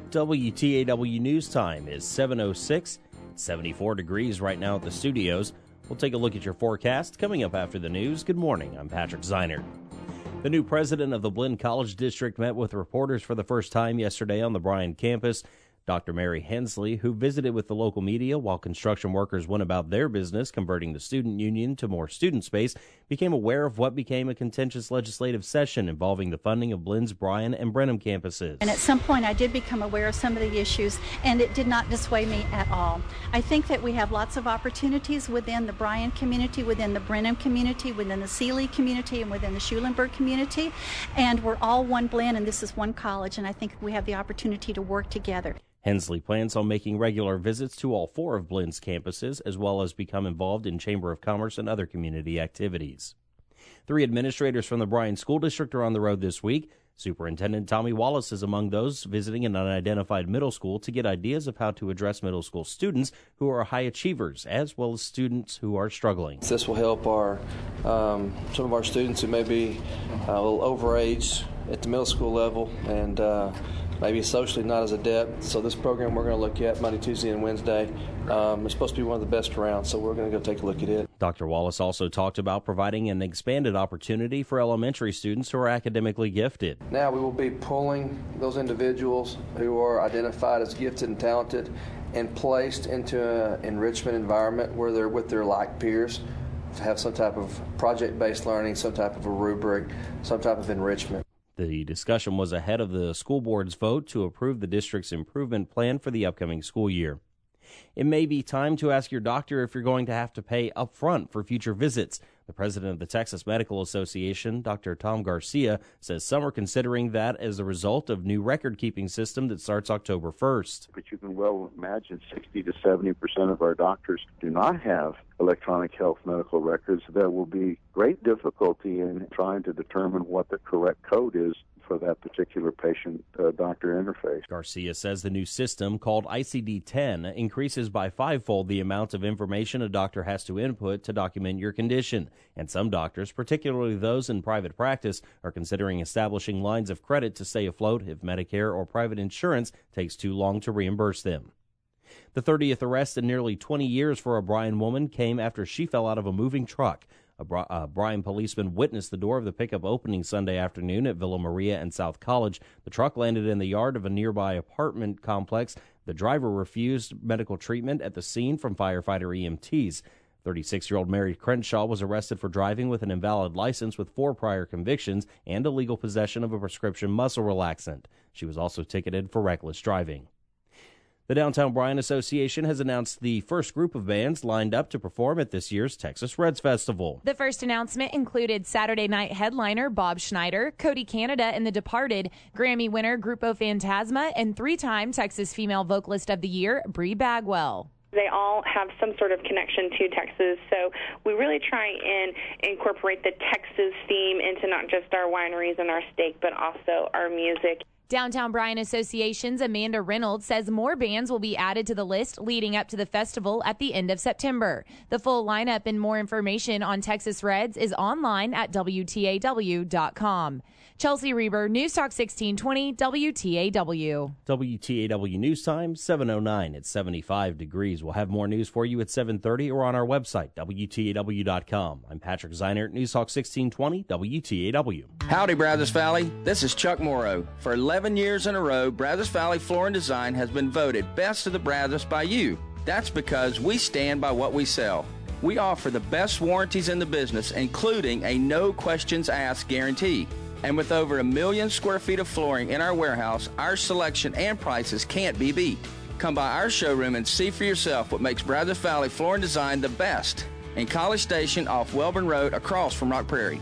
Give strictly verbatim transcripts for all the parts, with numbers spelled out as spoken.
W T A W News Time is seven oh six, seventy-four degrees right now at the studios. We'll take a look at your forecast coming up after the news. Good morning, I'm Patrick Zeiner. The new president of the Blinn College District met with reporters for the first time yesterday on the Bryan campus. Doctor Mary Hensley, who visited with the local media while construction workers went about their business converting the student union to more student space, became aware of what became a contentious legislative session involving the funding of Blinn's Bryan and Brenham campuses. And at some point I did become aware of some of the issues, and it did not dissuade me at all. I think that we have lots of opportunities within the Bryan community, within the Brenham community, within the Sealy community, and within the Schulenburg community, and we're all one Blinn, and this is one college, and I think we have the opportunity to work together. Hensley plans on making regular visits to all four of Blinn's campuses, as well as become involved in Chamber of Commerce and other community activities. Three administrators from the Bryan School District are on the road this week. Superintendent Tommy Wallace is among those visiting an unidentified middle school to get ideas of how to address middle school students who are high achievers, as well as students who are struggling. This will help our um, some of our students who may be a little overage at the middle school level and uh, maybe socially not as adept. So this program we're going to look at Monday, Tuesday, and Wednesday um, is supposed to be one of the best around, so we're going to go take a look at it. Doctor Wallace also talked about providing an expanded opportunity for elementary students who are academically gifted. Now we will be pulling those individuals who are identified as gifted and talented and placed into an enrichment environment where they're with their like peers to have some type of project-based learning, some type of a rubric, some type of enrichment. The discussion was ahead of the school board's vote to approve the district's improvement plan for the upcoming school year. It may be time to ask your doctor if you're going to have to pay up front for future visits. The president of the Texas Medical Association, Doctor Tom Garcia, says some are considering that as a result of new record-keeping system that starts October first. But you can well imagine sixty to seventy percent of our doctors do not have electronic health medical records. There will be great difficulty in trying to determine what the correct code is for that particular patient-doctor uh, interface. Garcia says the new system, called I C D ten, increases by fivefold the amount of information a doctor has to input to document your condition. And some doctors, particularly those in private practice, are considering establishing lines of credit to stay afloat if Medicare or private insurance takes too long to reimburse them. The thirtieth arrest in nearly twenty years for a Bryan woman came after she fell out of a moving truck. A uh, Bryan policeman witnessed the door of the pickup opening Sunday afternoon at Villa Maria and South College. The truck landed in the yard of a nearby apartment complex. The driver refused medical treatment at the scene from firefighter E M Ts. thirty-six-year-old Mary Crenshaw was arrested for driving with an invalid license with four prior convictions and illegal possession of a prescription muscle relaxant. She was also ticketed for reckless driving. The Downtown Bryan Association has announced the first group of bands lined up to perform at this year's Texas Reds Festival. The first announcement included Saturday night headliner Bob Schneider, Cody Canada and The Departed, Grammy winner Grupo Fantasma, and three-time Texas Female Vocalist of the Year, Bree Bagwell. They all have some sort of connection to Texas, so we really try and incorporate the Texas theme into not just our wineries and our steak, but also our music. Downtown Bryan Association's Amanda Reynolds says more bands will be added to the list leading up to the festival at the end of September. The full lineup and more information on Texas Reds is online at W T A W dot com. Chelsea Reber, News Talk sixteen twenty, W T A W. W T A W News Time, seven oh nine. It's seventy-five degrees. We'll have more news for you at seven thirty or on our website, W T A W dot com. I'm Patrick Zeiner, News Talk sixteen twenty, W T A W. Howdy, Brazos Valley. This is Chuck Morrow. For eleven years in a row, Brazos Valley Floor and Design has been voted Best of the Brazos by you. That's because we stand by what we sell. We offer the best warranties in the business, including a no questions asked guarantee. And with over a million square feet of flooring in our warehouse, our selection and prices can't be beat. Come by our showroom and see for yourself what makes Brazos Valley Floor and Design the best. In College Station off Welborn Road across from Rock Prairie.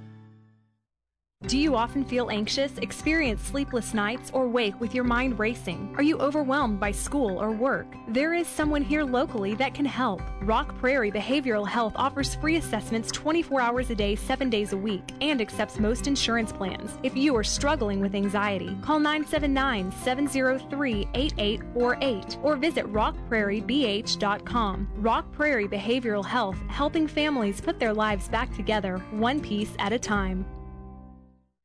Do you often feel anxious, experience sleepless nights, or wake with your mind racing? Are you overwhelmed by school or work? There is someone here locally that can help. Rock Prairie Behavioral Health offers free assessments twenty-four hours a day, seven days a week, and accepts most insurance plans. If you are struggling with anxiety, call nine seven nine, seven zero three, eight eight four eight or visit rock prairie b h dot com. Rock Prairie Behavioral Health, helping families put their lives back together, one piece at a time.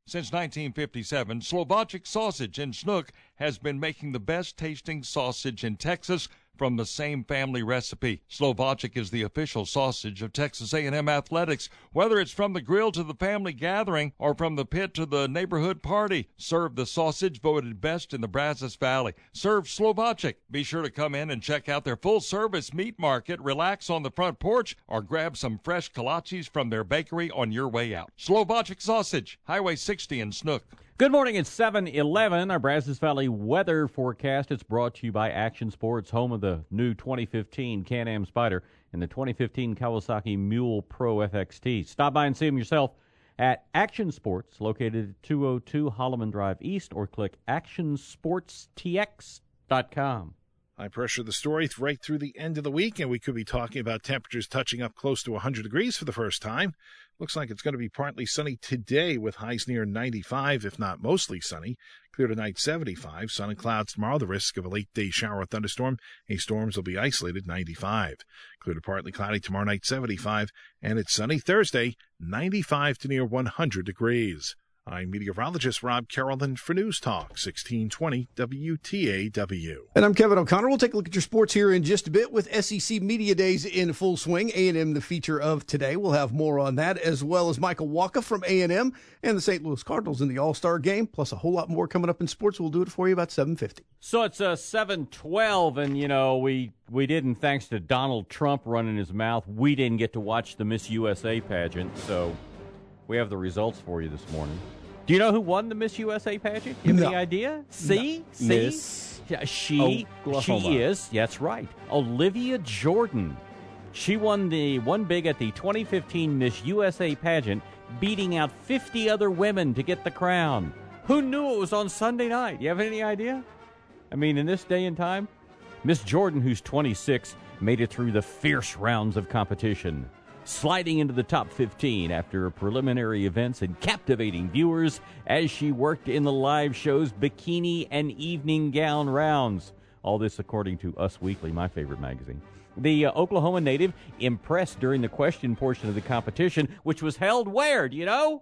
Since nineteen fifty-seven, Slovacic Sausage in Snook has been making the best-tasting sausage in Texas from the same family recipe. Slovacic is the official sausage of Texas A and M Athletics. Whether it's from the grill to the family gathering or from the pit to the neighborhood party, serve the sausage voted best in the Brazos Valley. Serve Slovacic. Be sure to come in and check out their full-service meat market, relax on the front porch, or grab some fresh kolaches from their bakery on your way out. Slovacic Sausage, Highway sixty in Snook. Good morning, it's seven eleven. Our Brazos Valley weather forecast. It's brought to you by Action Sports, home of the new twenty fifteen Can-Am Spyder and the twenty fifteen Kawasaki Mule Pro F X T. Stop by and see them yourself at Action Sports, located at two oh two Holloman Drive East, or click action sports t x dot com. High pressure, the story right through the end of the week, and we could be talking about temperatures touching up close to one hundred degrees for the first time. Looks like it's going to be partly sunny today with highs near ninety-five, if not mostly sunny. Clear tonight, seventy-five. Sun and clouds tomorrow. The risk of a late-day shower or thunderstorm. Any storms will be isolated, ninety-five. Clear to partly cloudy tomorrow night, seventy-five. And it's sunny Thursday, ninety-five to near one hundred degrees. I'm meteorologist Rob Carrollton for News Talk, sixteen twenty W T A W. And I'm Kevin O'Connor. We'll take a look at your sports here in just a bit with S E C Media Days in full swing. A and M, the feature of today. We'll have more on that, as well as Michael Waka from A and M and the Saint Louis Cardinals in the All-Star Game, plus a whole lot more coming up in sports. We'll do it for you about seven fifty. So it's uh, seven twelve, and, you know, we, we didn't, thanks to Donald Trump running his mouth, we didn't get to watch the Miss U S A pageant, so we have the results for you this morning. Do you know who won the Miss U S A pageant? You have no. any idea? See? No. See? Miss Yeah, she, Oklahoma. she is, that's right, Olivia Jordan. She won the won big at the twenty fifteen Miss U S A pageant, beating out fifty other women to get the crown. Who knew it was on Sunday night? You have any idea? I mean, in this day and time, Miss Jordan, who's twenty-six, made it through the fierce rounds of competition, sliding into the top fifteen after preliminary events and captivating viewers as she worked in the live show's bikini and evening gown rounds. All this according to Us Weekly, my favorite magazine. The uh, Oklahoma native impressed during the question portion of the competition, which was held where, do you know?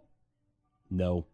No.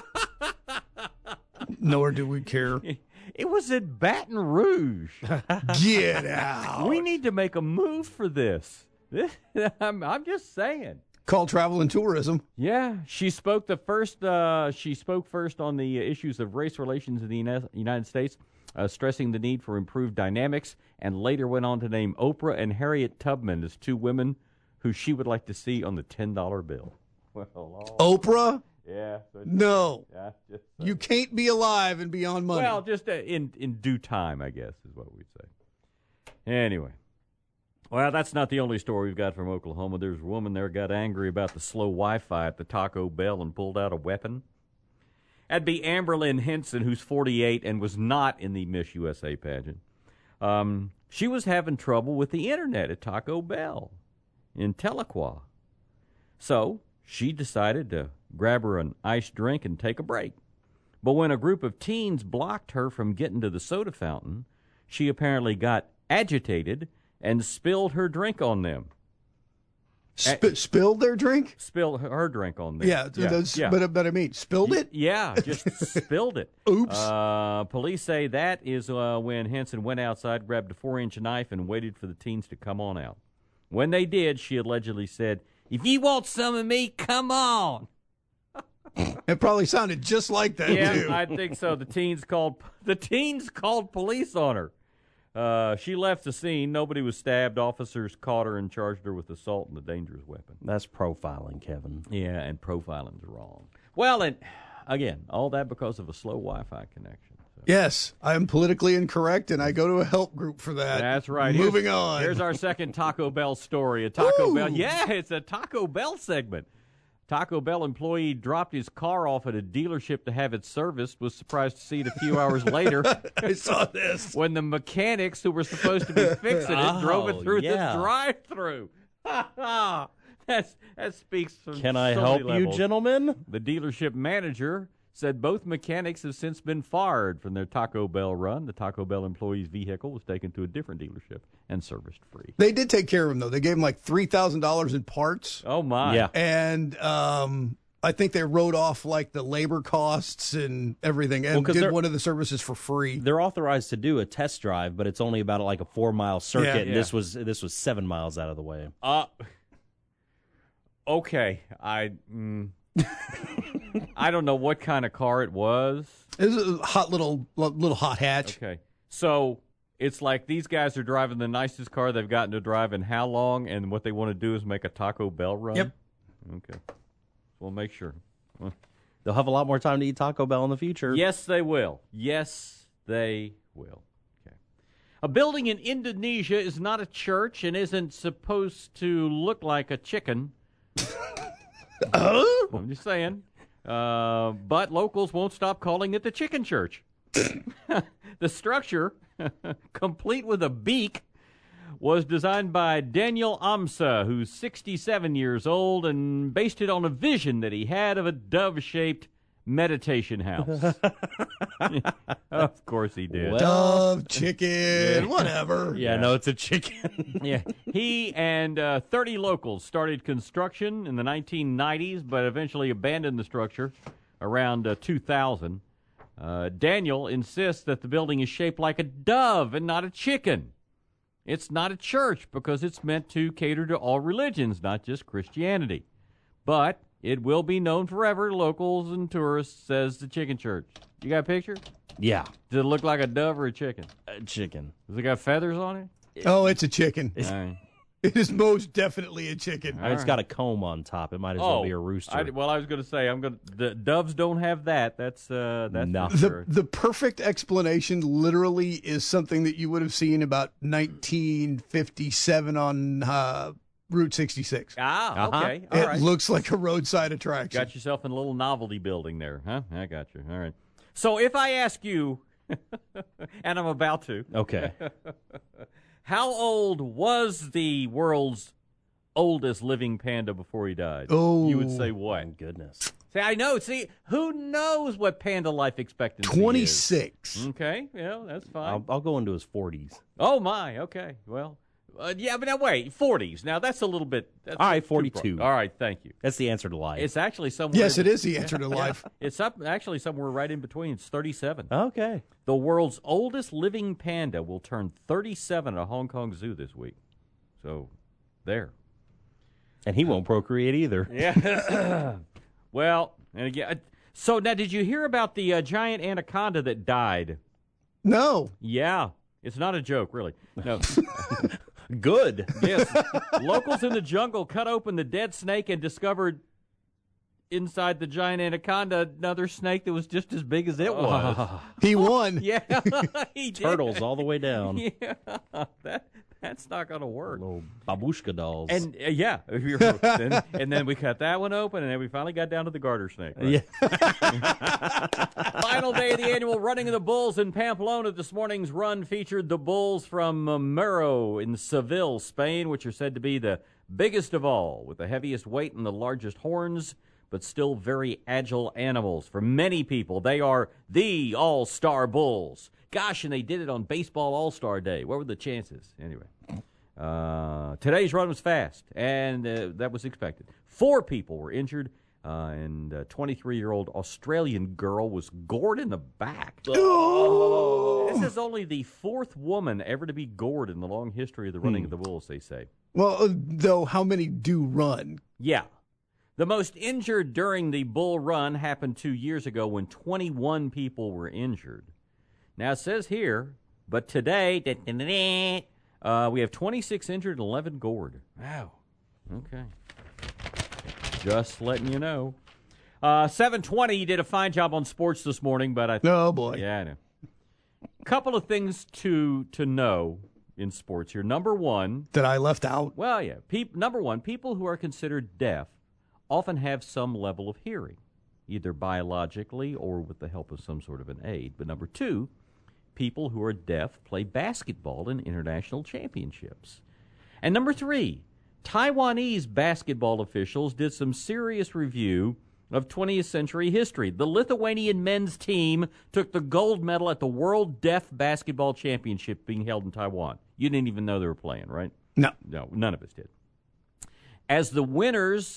Nor do we care. It was at Baton Rouge. Get out. We need to make a move for this. I'm, I'm just saying. Call Travel and Tourism. Yeah, she spoke the first. Uh, she spoke first on the issues of race relations in the United States, uh, stressing the need for improved dynamics, and later went on to name Oprah and Harriet Tubman as two women who she would like to see on the ten dollar bill. Well, oh. Oprah? Yeah. So no. Yeah, just, uh, you can't be alive and be on money. Well, just uh, in in due time, I guess, is what we'd say. Anyway. Well, that's not the only story we've got from Oklahoma. There's a woman there got angry about the slow Wi-Fi at the Taco Bell and pulled out a weapon. That'd be Amberlynn Henson, who's forty-eight and was not in the Miss U S A pageant. Um, she was having trouble with the internet at Taco Bell in Tahlequah. So she decided to grab her an iced drink and take a break. But when a group of teens blocked her from getting to the soda fountain, she apparently got agitated and spilled her drink on them. Sp- spilled their drink? Spilled her drink on them. Yeah, yeah, those, yeah. But, but I mean, spilled it? Yeah, just spilled it. Oops. Uh, police say that is uh, when Henson went outside, grabbed a four-inch knife, and waited for the teens to come on out. When they did, she allegedly said, "If you want some of me, come on." It probably sounded just like that, yeah, too. I think so. The teens called the teens called police on her. Uh, she left the scene. Nobody was stabbed. Officers caught her and charged her with assault and a dangerous weapon. That's profiling, Kevin. Yeah, and profiling's wrong. Well, and again, all that because of a slow Wi-Fi connection. So. Yes, I am politically incorrect, and I go to a help group for that. That's right. Moving here's, on. Here's our second Taco Bell story. A Taco Ooh. Bell. Yeah, it's a Taco Bell segment. Taco Bell employee dropped his car off at a dealership to have it serviced, was surprised to see it a few hours later. I saw this. When the mechanics who were supposed to be fixing it oh, drove it through yeah. the drive-thru. That's, that speaks from Can I so help many you, levels. gentlemen? The dealership manager said both mechanics have since been fired from their Taco Bell run. The Taco Bell employee's vehicle was taken to a different dealership and serviced free. They did take care of him, though. They gave him like three thousand dollars in parts. Oh, my. Yeah. And um, I think they wrote off like the labor costs and everything, and Well, did one of the services for free. They're authorized to do a test drive, but it's only about like a four mile circuit. Yeah, and yeah. This was this was seven miles out of the way. Uh, okay. I mm, I don't know what kind of car it was. It was a hot little little hot hatch. Okay. So it's like these guys are driving the nicest car they've gotten to drive in how long, and what they want to do is make a Taco Bell run? Yep. Okay. We'll make sure. Well, They'll have a lot more time to eat Taco Bell in the future. yes, they will. Yes, they will. Okay. A building in Indonesia is not a church and isn't supposed to look like a chicken. Oh? I'm just saying. Uh, but locals won't stop calling it the Chicken Church. The structure, complete with a beak, was designed by Daniel Amsa, who's sixty-seven years old, and based it on a vision that he had of a dove-shaped meditation house. Of course he did. Dove, chicken, whatever. Yeah, no, it's a chicken. Yeah, he and uh, thirty locals started construction in the nineteen nineties, but eventually abandoned the structure around uh, two thousand. Uh, Daniel insists that the building is shaped like a dove and not a chicken. It's not a church because it's meant to cater to all religions, not just Christianity. But it will be known forever to locals and tourists as the Chicken Church. You got a picture? Yeah. Does it look like a dove or a chicken? A chicken. Does it got feathers on it? Oh, it's a chicken. All right. It is most definitely a chicken. All right, it's got a comb on top. It might as well be a rooster. I, well, I was going to say, I'm going. The doves don't have that. That's uh, that's No. for The, sure. the perfect explanation literally is something that you would have seen about nineteen fifty-seven on uh, Route sixty-six. Ah, Uh-huh. okay, all It right. looks like a roadside attraction. Got yourself in a little novelty building there, huh? I got you. All right. So if I ask you, and I'm about to, Okay. how old was the world's oldest living panda before he died? Oh. You would say what? Oh, goodness. See, I know. See, who knows what panda life expectancy is? twenty-six. Okay, yeah, that's fine. I'll, I'll go into his forties. Oh, my. Okay. Well, uh, yeah, but now wait. forties. Now, that's a little bit. That's All right, too forty-two. broad. All right, thank you. That's the answer to life. It's actually somewhere. Yes, it is the answer to life. It's up actually somewhere right in between. It's thirty-seven. Okay. The world's oldest living panda will turn thirty-seven at a Hong Kong zoo this week. So, there. And he won't procreate either. Yeah. Well, and again, uh, so now did you hear about the uh, giant anaconda that died? No. Yeah. It's not a joke, really. No. Good. Yes. Locals in the jungle cut open the dead snake and discovered inside the giant anaconda another snake that was just as big as it was. He won. Yeah, he did. Turtles all the way down. Yeah, that that's not going to work. Little babushka dolls. And uh, yeah, if you're, then, and then we cut that one open, and then we finally got down to the garter snake. Right? Yeah. Final day of the annual running of the bulls in Pamplona. This morning's run featured the bulls from uh, Muro in Seville, Spain, which are said to be the biggest of all, with the heaviest weight and the largest horns, but still very agile animals. For many people, they are the all-star bulls. Gosh, and they did it on Baseball All-Star Day. What were the chances? Anyway, uh, today's run was fast, and uh, that was expected. Four people were injured, uh, and a twenty-three-year-old Australian girl was gored in the back. Oh. This is only the fourth woman ever to be gored in the long history of the running of the bulls, they say. Well, uh, though, how many do run? Yeah. The most injured during the bull run happened two years ago when twenty-one people were injured. Now, it says here, but today, da, da, da, da, uh, we have twenty-six injured and eleven gored. Wow. Okay. Just letting you know. Uh, seven twenty, you did a fine job on sports this morning, but I... Oh, boy. Yeah, I know. Couple of things to to know in sports here. Number one... That I left out? Well, yeah. Peop, number one, people who are considered deaf often have some level of hearing, either biologically or with the help of some sort of an aid. But number two, people who are deaf play basketball in international championships. And number three, Taiwanese basketball officials did some serious review of twentieth century history. The Lithuanian men's team took the gold medal at the World Deaf Basketball Championship being held in Taiwan. You didn't even know they were playing, right? No. No, none of us did. As the winners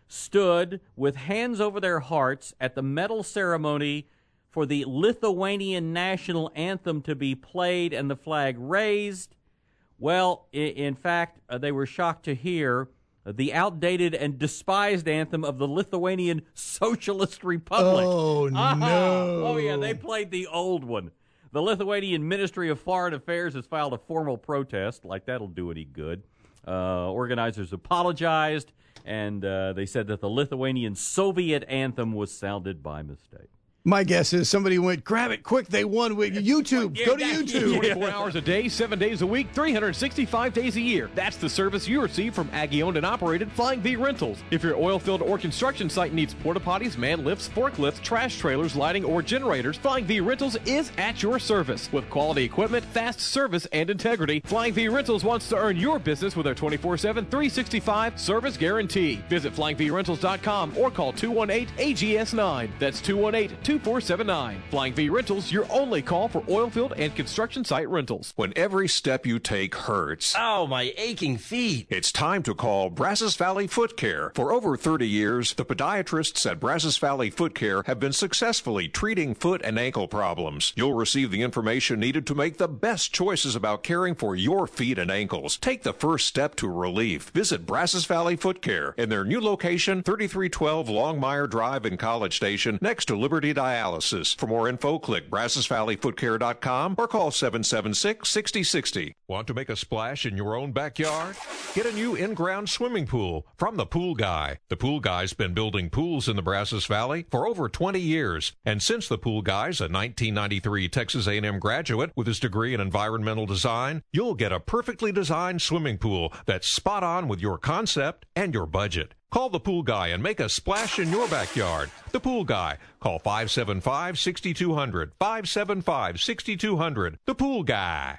stood with hands over their hearts at the medal ceremony for the Lithuanian national anthem to be played and the flag raised. Well, in fact, uh, they were shocked to hear the outdated and despised anthem of the Lithuanian Socialist Republic. Oh, Ah, no. Oh, yeah, they played the old one. The Lithuanian Ministry of Foreign Affairs has filed a formal protest. Like, that'll do any good. Uh, organizers apologized, and uh, they said that the Lithuanian Soviet anthem was sounded by mistake. My guess is somebody went, grab it quick, they won with YouTube. Go to YouTube. twenty-four hours a day, seven days a week, three hundred sixty-five days a year. That's the service you receive from Aggie-owned and operated Flying V Rentals. If your oil field or construction site needs porta potties, man lifts, forklifts, trash trailers, lighting, or generators, Flying V Rentals is at your service. With quality equipment, fast service, and integrity, Flying V Rentals wants to earn your business with their twenty-four seven, three sixty-five service guarantee. Visit flying v rentals dot com or call two one eight A G S nine. That's two one eight, two four seven nine. Flying V Rentals, your only call for oil field and construction site rentals. When every step you take hurts. Oh, my aching feet. It's time to call Brazos Valley Foot Care. For over thirty years, the podiatrists at Brazos Valley Foot Care have been successfully treating foot and ankle problems. You'll receive the information needed to make the best choices about caring for your feet and ankles. Take the first step to relief. Visit Brazos Valley Foot Care in their new location, thirty-three twelve Longmire Drive in College Station, next to Liberty Dialysis. For more info, click brazos valley foot care dot com or call seven seven six, six zero six zero. Want to make a splash in your own backyard? Get a new in-ground swimming pool from The Pool Guy. The Pool Guy's been building pools in the Brazos Valley for over twenty years. And since The Pool Guy's a nineteen ninety-three Texas A and M graduate with his degree in environmental design, you'll get a perfectly designed swimming pool that's spot on with your concept and your budget. Call The Pool Guy and make a splash in your backyard. The Pool Guy. Call five seven five, six two zero zero, five seven five, six two zero zero. The Pool Guy.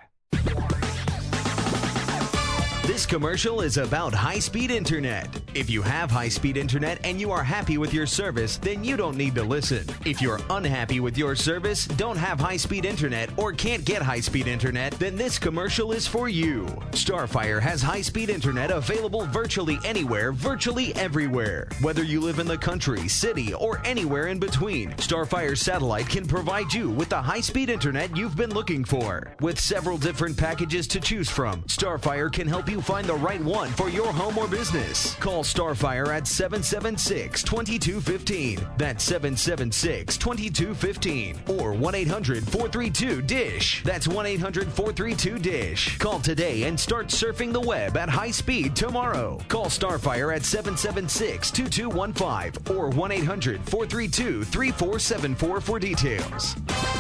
This commercial is about high-speed internet. If you have high-speed internet and you are happy with your service, then you don't need to listen. If you're unhappy with your service, don't have high-speed internet, or can't get high-speed internet, then this commercial is for you. Starfire has high-speed internet available virtually anywhere, virtually everywhere. Whether you live in the country, city, or anywhere in between, Starfire Satellite can provide you with the high-speed internet you've been looking for. With several different packages to choose from, Starfire can help you find the right one for your home or business. Call Starfire at seven seven six, two two one five. That's seven seven six, two two one five. Or one eight hundred, four three two, D I S H. That's one eight hundred, four three two, D I S H. Call today and start surfing the web at high speed tomorrow. Call Starfire at seven seven six, two two one five or one eight hundred, four three two, three four seven four for details.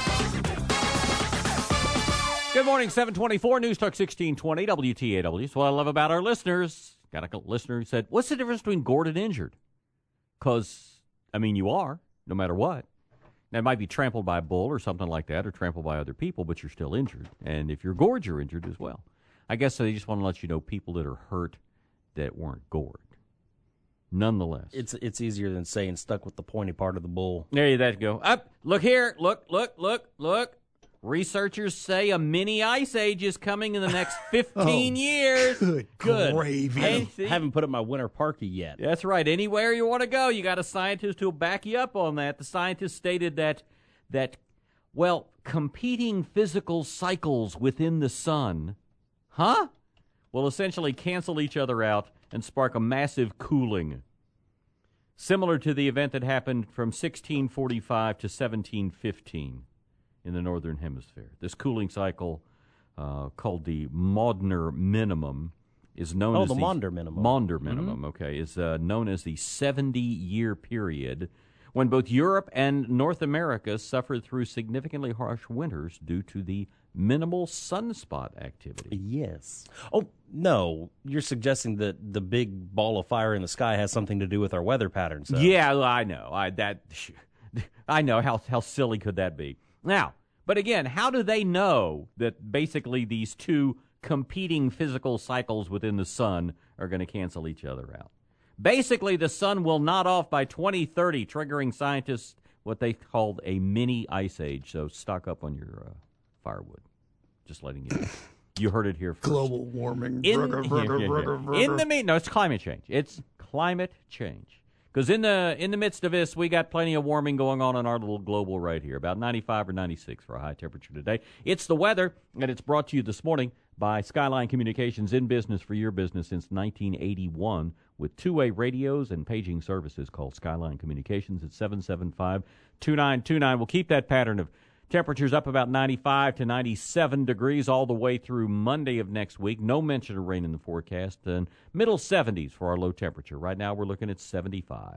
Good morning, seven twenty-four, News Talk sixteen twenty, W T A W. That's what I love about our listeners. Got a listener who said, what's the difference between gored and injured? Because, I mean, you are, no matter what. Now, it might be trampled by a bull or something like that, or trampled by other people, but you're still injured. And if you're gored, you're injured as well. I guess they just want to let you know people that are hurt that weren't gored. Nonetheless. It's it's easier than saying stuck with the pointy part of the bull. There you go. Up, look here. Look, look, look, look. Researchers say a mini ice age is coming in the next fifteen oh, years. Good, good gravy. Hey, haven't put up my winter parka yet. That's right. Anywhere you want to go, you got a scientist who'll back you up on that. The scientist stated that, that, well, competing physical cycles within the sun, huh, will essentially cancel each other out and spark a massive cooling, similar to the event that happened from sixteen forty-five to seventeen fifteen. In the Northern Hemisphere. This cooling cycle, uh, called the Maunder Minimum, is known oh, as the, the Maunder Minimum. Maunder Minimum, mm-hmm. okay, is uh, known as the seventy-year period when both Europe and North America suffered through significantly harsh winters due to the minimal sunspot activity. Yes. Oh, no, you're suggesting that the big ball of fire in the sky has something to do with our weather patterns. Though. Yeah, I know. I that I know. How how silly could that be? Now, but again, how do they know that basically these two competing physical cycles within the sun are going to cancel each other out? Basically, the sun will nod off by twenty thirty, triggering scientists what they called a mini ice age. So stock up on your uh, firewood. Just letting you know. You heard it here first. Global warming. In, brugger, brugger, yeah, yeah, brugger, yeah. brugger. In the mean, no, it's climate change. It's climate change. Because in the in the midst of this, we got plenty of warming going on in our little global right here. About ninety-five or ninety-six for a high temperature today. It's the weather, and it's brought to you this morning by Skyline Communications, in business for your business since nineteen eighty-one with two-way radios and paging services called Skyline Communications at seven seven five, two nine two nine. We'll keep that pattern of temperatures up about ninety-five to ninety-seven degrees all the way through Monday of next week. No mention of rain in the forecast. And middle seventies for our low temperature. Right now we're looking at seventy-five.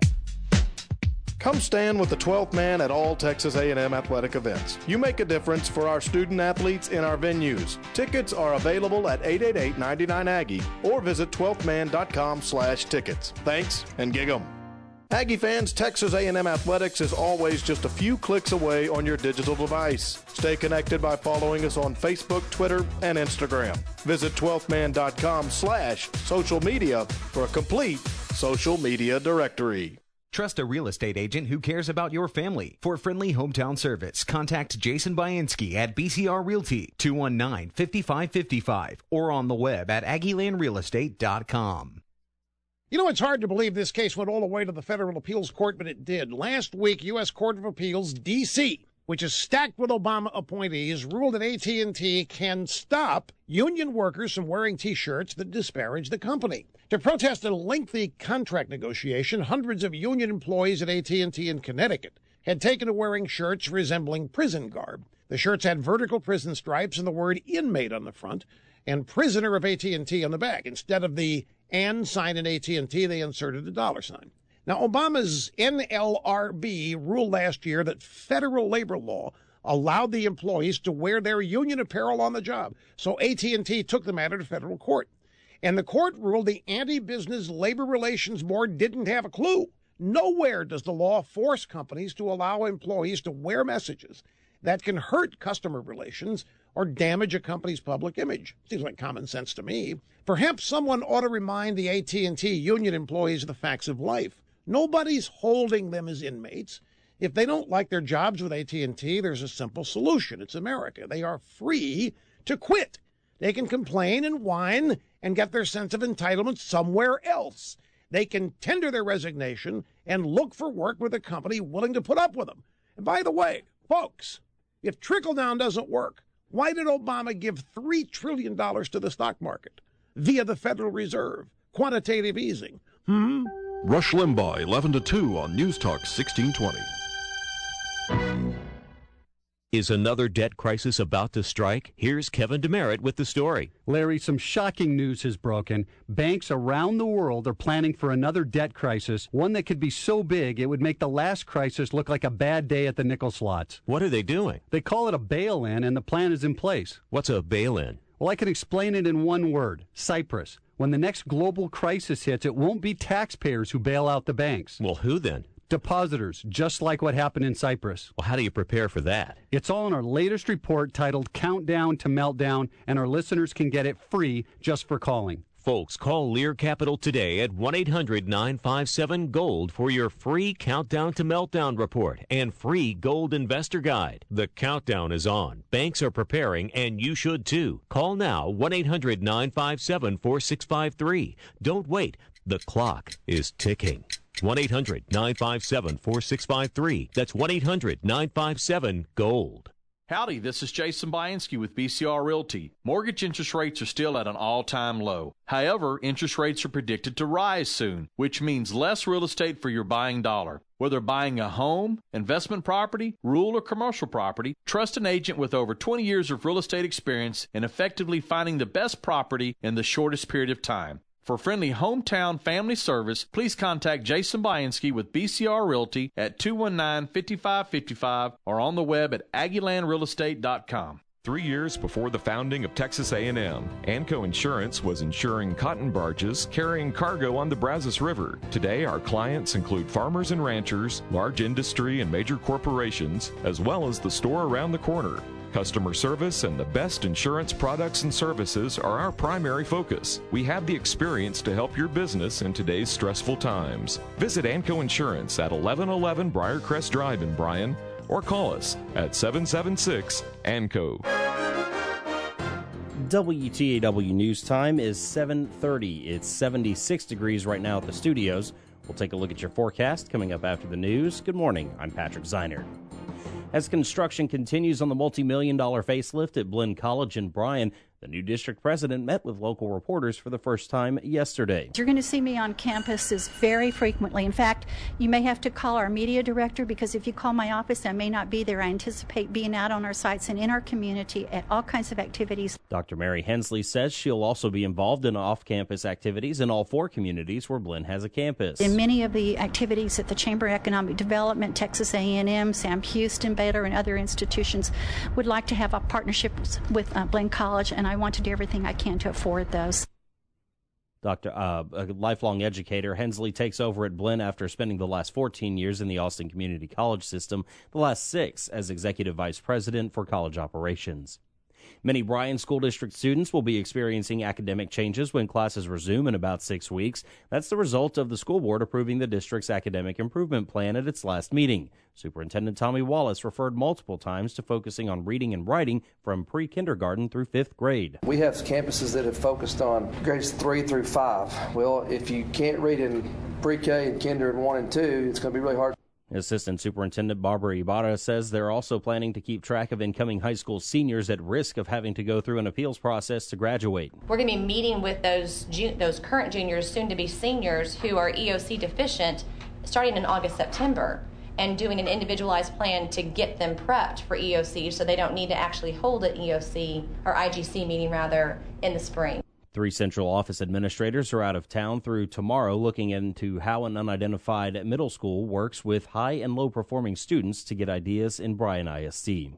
Come stand with the twelfth man at all Texas A and M athletic events. You make a difference for our student athletes in our venues. Tickets are available at eight eight eight, nine nine, Aggie or visit twelfth man dot com slash tickets. Thanks and gig 'em. Aggie fans, Texas A and M Athletics is always just a few clicks away on your digital device. Stay connected by following us on Facebook, Twitter, and Instagram. Visit twelfth man dot com slash social media for a complete social media directory. Trust a real estate agent who cares about your family. For friendly hometown service, contact Jason Bainski at B C R Realty, two one nine, five five five five, or on the web at aggie land real estate dot com. You know, it's hard to believe this case went all the way to the Federal Appeals Court, but it did. Last week, U S Court of Appeals, D C, which is stacked with Obama appointees, ruled that A T and T can stop union workers from wearing T-shirts that disparage the company. To protest a lengthy contract negotiation, hundreds of union employees at A T and T in Connecticut had taken to wearing shirts resembling prison garb. The shirts had vertical prison stripes and the word inmate on the front and prisoner of A T and T on the back. Instead of the and sign in A T and T, they inserted a dollar sign. Now, Obama's N L R B ruled last year that federal labor law allowed the employees to wear their union apparel on the job. So A T and T took the matter to federal court. And the court ruled the Anti-Business Labor Relations Board didn't have a clue. Nowhere does the law force companies to allow employees to wear messages that can hurt customer relations or damage a company's public image. Seems like common sense to me. Perhaps someone ought to remind the A T and T union employees of the facts of life. Nobody's holding them as inmates. If they don't like their jobs with A T and T, there's a simple solution. It's America. They are free to quit. They can complain and whine and get their sense of entitlement somewhere else. They can tender their resignation and look for work with a company willing to put up with them. And by the way, folks, if trickle-down doesn't work, why did Obama give three trillion dollars to the stock market via the Federal Reserve? Quantitative easing. Hmm? Rush Limbaugh, eleven to two on News Talk sixteen twenty. Is another debt crisis about to strike? Here's Kevin Demerit with the story. Larry, some shocking news has broken. Banks around the world are planning for another debt crisis, one that could be so big it would make the last crisis look like a bad day at the nickel slots. What are they doing? They call it a bail-in, and the plan is in place. What's a bail-in? Well, I can explain it in one word: Cyprus. When the next global crisis hits, it won't be taxpayers who bail out the banks. Well, who then? Depositors, just like what happened in Cyprus. Well, how do you prepare for that? It's all in our latest report titled Countdown to Meltdown, and our listeners can get it free just for calling. Folks, call Lear Capital today at one eight hundred nine five seven GOLD for your free Countdown to Meltdown report and free Gold Investor Guide. The countdown is on. Banks are preparing, and you should too. Call now, one eight hundred nine five seven four six five three. Don't wait. The clock is ticking. one eight hundred nine five seven four six five three. That's one eight hundred nine five seven GOLD. Howdy, this is Jason Bainski with B C R Realty. Mortgage interest rates are still at an all-time low. However, interest rates are predicted to rise soon, which means less real estate for your buying dollar. Whether buying a home, investment property, rural or commercial property, trust an agent with over twenty years of real estate experience in effectively finding the best property in the shortest period of time. For friendly hometown family service, please contact Jason Bainski with B C R Realty at two one nine, five five five five or on the web at aggie land real estate dot com. Three years before the founding of Texas A and M, Anco Insurance was insuring cotton barges carrying cargo on the Brazos River. Today, our clients include farmers and ranchers, large industry and major corporations, as well as the store around the corner. Customer service and the best insurance products and services are our primary focus. We have the experience to help your business in today's stressful times. Visit Anco Insurance at eleven eleven Briarcrest Drive in Bryan or call us at seven seven six A N C O. W T A W News Time is seven thirty. It's seventy-six degrees right now at the studios. We'll take a look at your forecast coming up after the news. Good morning. I'm Patrick Zeinert. As construction continues on the multi-million dollar facelift at Blinn College in Bryan, the new district president met with local reporters for the first time yesterday. You're going to see me on campuses very frequently. In fact, you may have to call our media director, because if you call my office, I may not be there. I anticipate being out on our sites and in our community at all kinds of activities. Doctor Mary Hensley says she'll also be involved in off-campus activities in all four communities where Blinn has a campus. In many of the activities at the Chamber of Economic Development, Texas A and M, Sam Houston, Baylor, and other institutions would like to have a partnership with uh, Blinn College, and I I want to do everything I can to afford those. Doctor, uh, a lifelong educator, Hensley takes over at Blinn after spending the last fourteen years in the Austin Community College system, the last six as executive vice president for college operations. Many Bryan School District students will be experiencing academic changes when classes resume in about six weeks. That's the result of the school board approving the district's academic improvement plan at its last meeting. Superintendent Tommy Wallace referred multiple times to focusing on reading and writing from pre-kindergarten through fifth grade. We have campuses that have focused on grades three through five. Well, if you can't read in pre-K and kinder and one and two, it's going to be really hard. Assistant Superintendent Barbara Ibarra says they're also planning to keep track of incoming high school seniors at risk of having to go through an appeals process to graduate. We're going to be meeting with those ju- those current juniors, soon to be seniors, who are E O C deficient starting in August, September, and doing an individualized plan to get them prepped for E O C so they don't need to actually hold an E O C or I G C meeting rather in the spring. Three central office administrators are out of town through tomorrow looking into how an unidentified middle school works with high and low performing students to get ideas in Bryan I S D.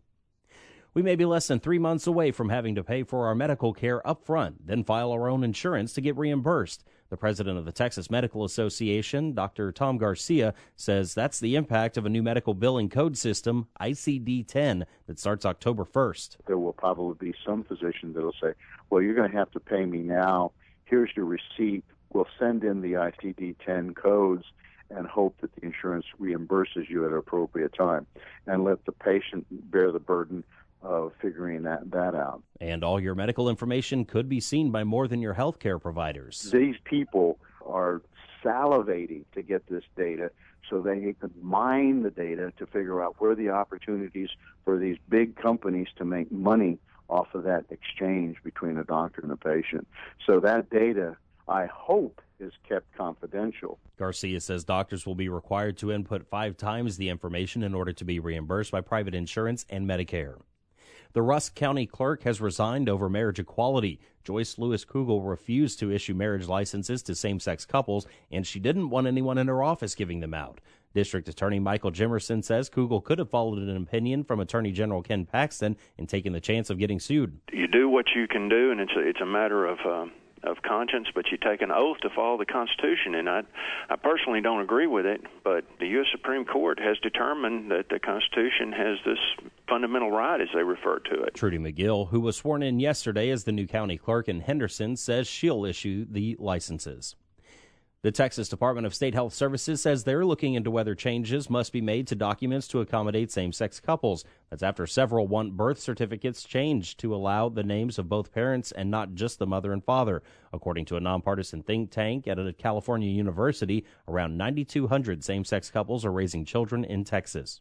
We may be less than three months away from having to pay for our medical care up front, then file our own insurance to get reimbursed. The president of the Texas Medical Association, Doctor Tom Garcia, says that's the impact of a new medical billing code system, I C D ten, that starts October first. There will probably be some physician that will say, well, you're going to have to pay me now. Here's your receipt. We'll send in the I C D ten codes and hope that the insurance reimburses you at an appropriate time, and let the patient bear the burden of figuring that, that out. And all your medical information could be seen by more than your health care providers. These people are salivating to get this data so they can mine the data to figure out where the opportunities for these big companies to make money off of that exchange between a doctor and a patient. So that data, I hope, is kept confidential. Garcia says doctors will be required to input five times the information in order to be reimbursed by private insurance and Medicare. The Rusk County clerk has resigned over marriage equality. Joyce Lewis Kugel refused to issue marriage licenses to same-sex couples, and she didn't want anyone in her office giving them out. District Attorney Michael Jimerson says Kugel could have followed an opinion from Attorney General Ken Paxton and taken the chance of getting sued. You do what you can do, and it's a, it's a matter of uh, of conscience, but you take an oath to follow the Constitution, and I, I personally don't agree with it, but the U S Supreme Court has determined that the Constitution has this fundamental right, as they refer to it. Trudy McGill, who was sworn in yesterday as the new county clerk in Henderson, says she'll issue the licenses. The Texas Department of State Health Services says they're looking into whether changes must be made to documents to accommodate same-sex couples. That's after several want birth certificates changed to allow the names of both parents and not just the mother and father. According to a nonpartisan think tank at a California university, around nine thousand two hundred same-sex couples are raising children in Texas.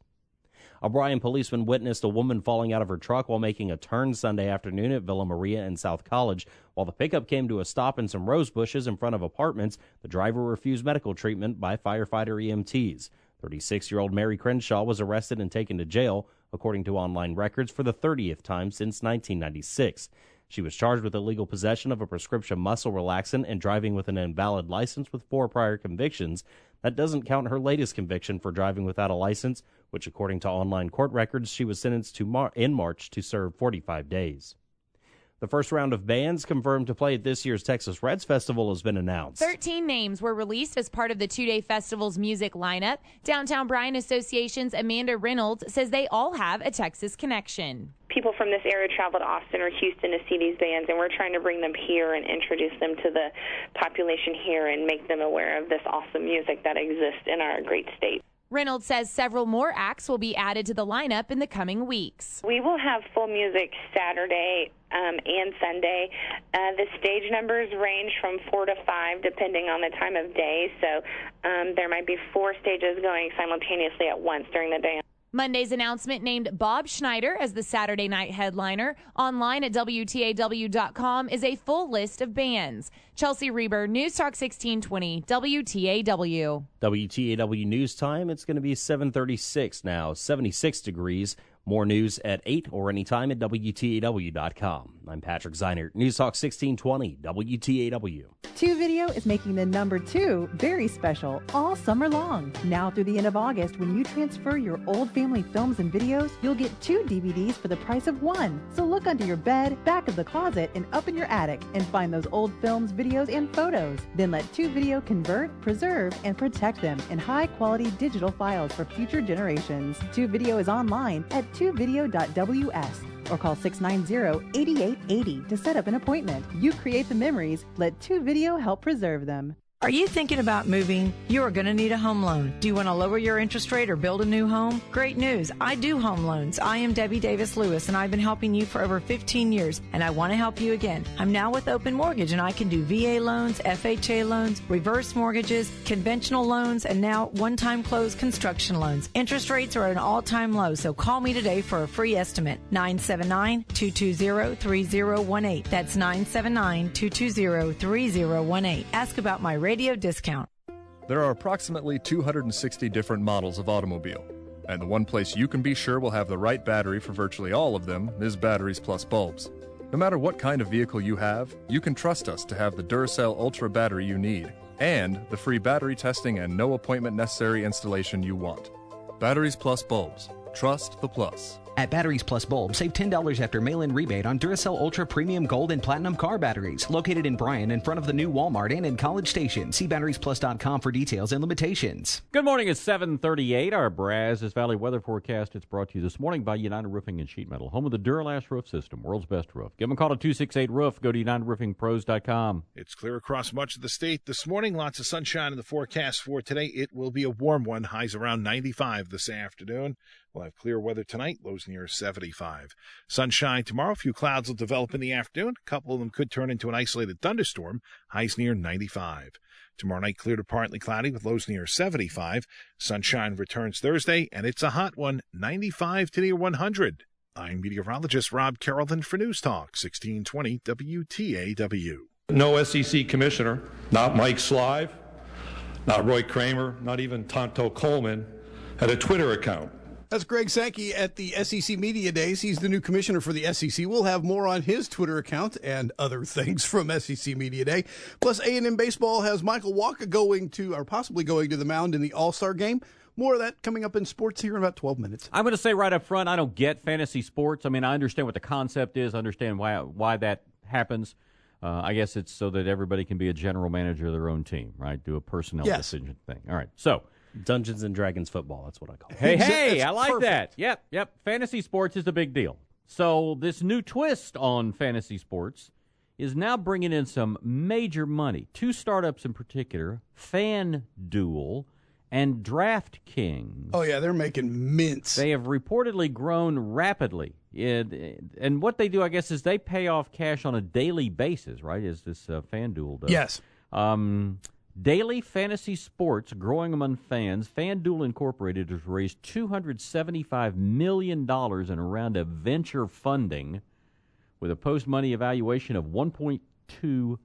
A Bryan policeman witnessed a woman falling out of her truck while making a turn Sunday afternoon at Villa Maria and South College. While the pickup came to a stop in some rose bushes in front of apartments, the driver refused medical treatment by firefighter E M Ts. thirty-six-year-old Mary Crenshaw was arrested and taken to jail, according to online records, for the thirtieth time since nineteen ninety-six. She was charged with illegal possession of a prescription muscle relaxant and driving with an invalid license with four prior convictions. That doesn't count her latest conviction for driving without a license, which, according to online court records, she was sentenced to Mar- in March to serve forty-five days. The first round of bands confirmed to play at this year's Texas Reds Festival has been announced. Thirteen names were released as part of the two-day festival's music lineup. Downtown Bryan Association's Amanda Reynolds says they all have a Texas connection. People from this area travel to Austin or Houston to see these bands, and we're trying to bring them here and introduce them to the population here and make them aware of this awesome music that exists in our great state. Reynolds says several more acts will be added to the lineup in the coming weeks. We will have full music Saturday um, and Sunday. Uh, the stage numbers range from four to five depending on the time of day, so um, there might be four stages going simultaneously at once during the day. Monday's announcement named Bob Schneider as the Saturday night headliner. Online at W T A W dot com is a full list of bands. Chelsea Reber, News Talk sixteen twenty, W T A W. W T A W News Time. It's going to be seven thirty-six now, seventy-six degrees. More news at eight or anytime at W T A W dot com. I'm Patrick Zeinert, News Talk sixteen twenty, W T A W. Two Video is making the number two very special all summer long. Now through the end of August, when you transfer your old family films and videos, you'll get two D V Ds for the price of one. So look under your bed, back of the closet, and up in your attic and find those old films, videos, and photos. Then let Two Video convert, preserve, and protect them in high-quality digital files for future generations. Two Video is online at two video dot W S or call six nine zero, eight eight eight zero to set up an appointment. You create the memories. Let Two Video help preserve them. Are you thinking about moving? You are going to need a home loan. Do you want to lower your interest rate or build a new home? Great news. I do home loans. I am Debbie Davis Lewis, and I've been helping you for over fifteen years, and I want to help you again. I'm now with Open Mortgage, and I can do V A loans, F H A loans, reverse mortgages, conventional loans, and now one-time close construction loans. Interest rates are at an all-time low, so call me today for a free estimate. nine seven nine, two two zero, three zero one eight. That's nine seven nine, two two zero, three zero one eight. Ask about my radio discount. There are approximately two hundred sixty different models of automobile, and the one place you can be sure will have the right battery for virtually all of them is Batteries Plus Bulbs. No matter what kind of vehicle you have, you can trust us to have the Duracell Ultra battery you need, and the free battery testing and no appointment necessary installation you want. Batteries Plus Bulbs. Trust the plus. At Batteries Plus Bulbs, save ten dollars after mail-in rebate on Duracell Ultra Premium Gold and Platinum car batteries. Located in Bryan in front of the new Walmart and in College Station. See batteries plus dot com for details and limitations. Good morning. It's seven thirty-eight. Our Brazos Valley weather forecast. It's brought to you this morning by United Roofing and Sheet Metal, home of the Duralast roof system, world's best roof. Give them a call at two six eight roof. Go to united roofing pros dot com. It's clear across much of the state this morning. Lots of sunshine in the forecast for today. It will be a warm one. Highs around ninety-five this afternoon. We'll have clear weather tonight, lows near seventy-five. Sunshine tomorrow. A few clouds will develop in the afternoon. A couple of them could turn into an isolated thunderstorm. Highs near ninety-five. Tomorrow night, clear to partly cloudy with lows near seventy-five. Sunshine returns Thursday, and it's a hot one, ninety-five to near one hundred. I'm meteorologist Rob Carrollton for News Talk sixteen twenty W T A W. No S E C commissioner, not Mike Slive, not Roy Kramer, not even Tonto Coleman, had a Twitter account. That's Greg Sankey at the S E C Media Days. He's the new commissioner for the S E C. We'll have more on his Twitter account and other things from S E C Media Day. Plus, A and M Baseball has Michael Walker going to, or possibly going to the mound in the All-Star Game. More of that coming up in sports here in about twelve minutes. I'm going to say right up front, I don't get fantasy sports. I mean, I understand what the concept is. I understand why why that happens. Uh, I guess it's so that everybody can be a general manager of their own team, right? Do a personnel yes. decision thing. All right, so. Dungeons and Dragons football, that's what I call it. Hey, hey, I like perfect. that. Yep, yep. Fantasy sports is a big deal. So this new twist on fantasy sports is now bringing in some major money. Two startups in particular, FanDuel and DraftKings. Oh, yeah, they're making mints. They have reportedly grown rapidly. And, and what they do, I guess, is they pay off cash on a daily basis, right, as this uh, FanDuel does. Yes. Um... Daily fantasy sports growing among fans. FanDuel Incorporated has raised two hundred seventy-five million dollars in a round of venture funding with a post-money evaluation of one point two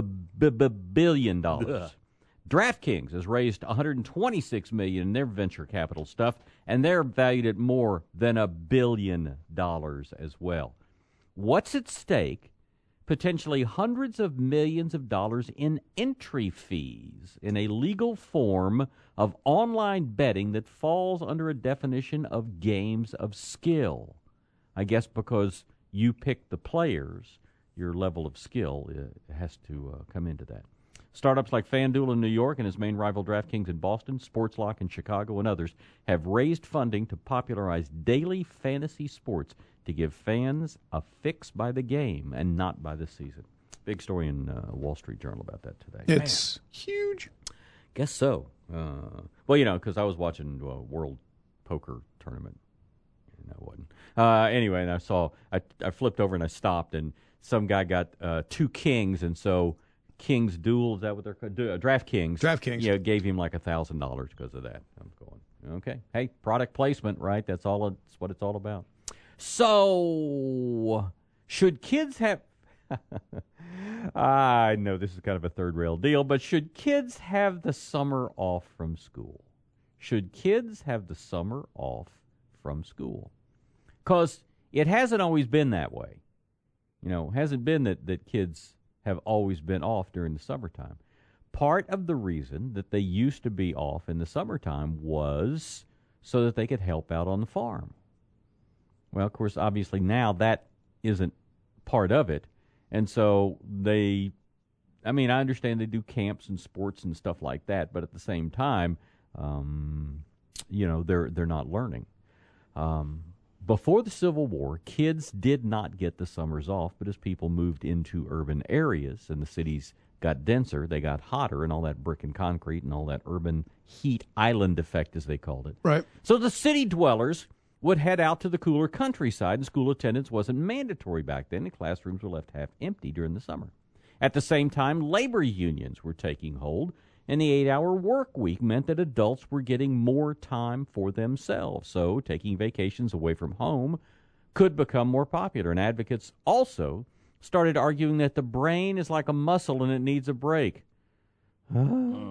billion dollars. DraftKings has raised one hundred twenty-six million dollars in their venture capital stuff, and they're valued at more than a billion dollars as well. What's at stake? Potentially hundreds of millions of dollars in entry fees in a legal form of online betting that falls under a definition of games of skill. I guess because you pick the players, your level of skill uh, has to uh, come into that. Startups like FanDuel in New York and his main rival DraftKings in Boston, SportsLock in Chicago, and others have raised funding to popularize daily fantasy sports to give fans a fix by the game and not by the season. Big story in uh, Wall Street Journal about that today. It's Man. huge. Guess so. Uh, well, you know, because I was watching a World Poker Tournament. And I wasn't. Uh, anyway, and I saw, I, I flipped over and I stopped, and some guy got uh, two kings, and so King's Duel, is that what they're called? Uh, DraftKings. DraftKings. Yeah, gave him like one thousand dollars because of that. I'm going, okay. Hey, product placement, right? That's all. It's what it's all about. So, should kids have... I know this is kind of a third rail deal, but should kids have the summer off from school? Should kids have the summer off from school? Because it hasn't always been that way. You know, it hasn't been that, that kids have always been off during the summertime. Part of the reason that they used to be off in the summertime was so that they could help out on the farm. Well, of course, obviously now that isn't part of it. And so they, I mean, I understand they do camps and sports and stuff like that, but at the same time, um, you know, they're they're not learning. Um, before the Civil War, kids did not get the summers off, but as people moved into urban areas and the cities got denser, they got hotter, and all that brick and concrete and all that urban heat island effect, as they called it. Right. So the city dwellers would head out to the cooler countryside, and school attendance wasn't mandatory back then, and classrooms were left half empty during the summer. At the same time, labor unions were taking hold, and the eight-hour work week meant that adults were getting more time for themselves. So taking vacations away from home could become more popular, and advocates also started arguing that the brain is like a muscle and it needs a break. Uh.